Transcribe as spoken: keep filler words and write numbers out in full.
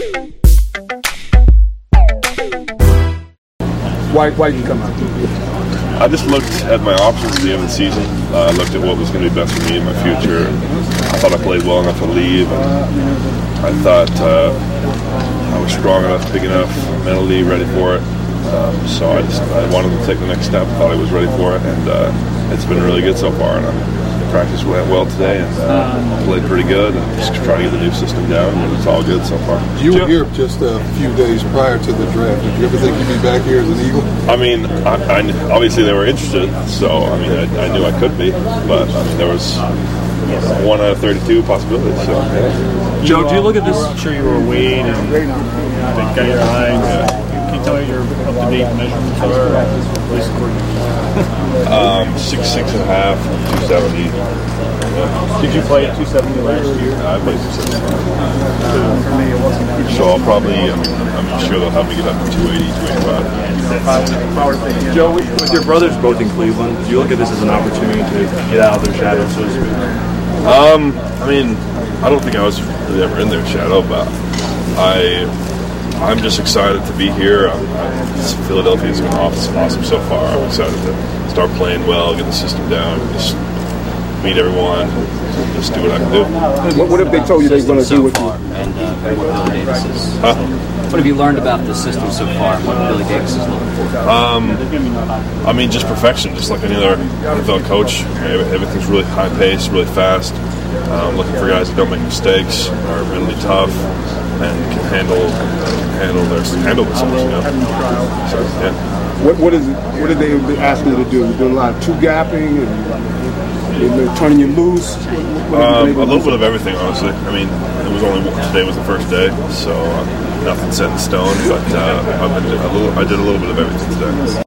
Why, why did you come out? I just looked at my options at the end of the season. Uh, I looked at what was going to be best for me in my future. I thought I played well enough to leave. And I thought uh, I was strong enough, big enough, mentally ready for it. Um, so I just I wanted to take the next step. Thought I was ready for it, and uh, it's been really good so far. And uh, practice went well today, and uh, played pretty good. And just trying to get the new system down, and it's all good so far. You were here just a few days prior to the draft. Did you ever think you'd be back here as an Eagle? I mean, I, I, obviously they were interested, so I mean, I, I knew I could be, but I mean, there was one out of thirty-two possibilities. So. Joe, do you look at this? I'm sure you were weighed and they got your eyes. Yeah. Can you tell me your up-to-date measurements are? um, six, six and a half, two seventy. Yeah. Did you play at two seventy last year? I played two seventy. So I'll probably, I mean, I'm sure they'll have me get up to two eighty, two eighty-five. Joe, with your brothers both in Cleveland, do you look at this as an opportunity to get out of their shadow, so to speak? Um, I mean, I don't think I was really ever in their shadow, but I, I'm just excited to be here. I'm, I, Philadelphia's been awesome, awesome so far. I'm excited to start playing well, get the system down, just meet everyone, just do what I can do. What, what have they told you they're going to do with you? And uh, what Billy Davis is. Huh? What have you learned about the system so far and what Billy Davis is looking for? Um, I mean, just perfection, just like any other N F L coach. Everything's really high paced, really fast. Um, looking for guys that don't make mistakes, are mentally tough, and can handle can handle their handle themselves. You know. So, yeah. What what is it, what did they ask you to do? You're doing a lot of two gapping and they're turning you loose. What, what um, a little bit of everything, honestly. I mean, it was only today was the first day, so uh, nothing set in stone. But uh, I did a little I did a little bit of everything today.